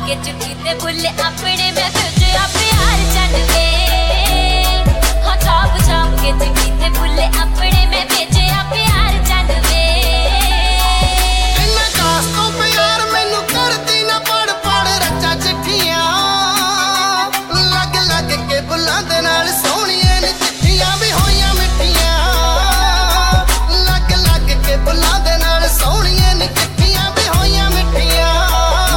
के चुकी ते बुल अपने मैं तुझे प्यार छड़ के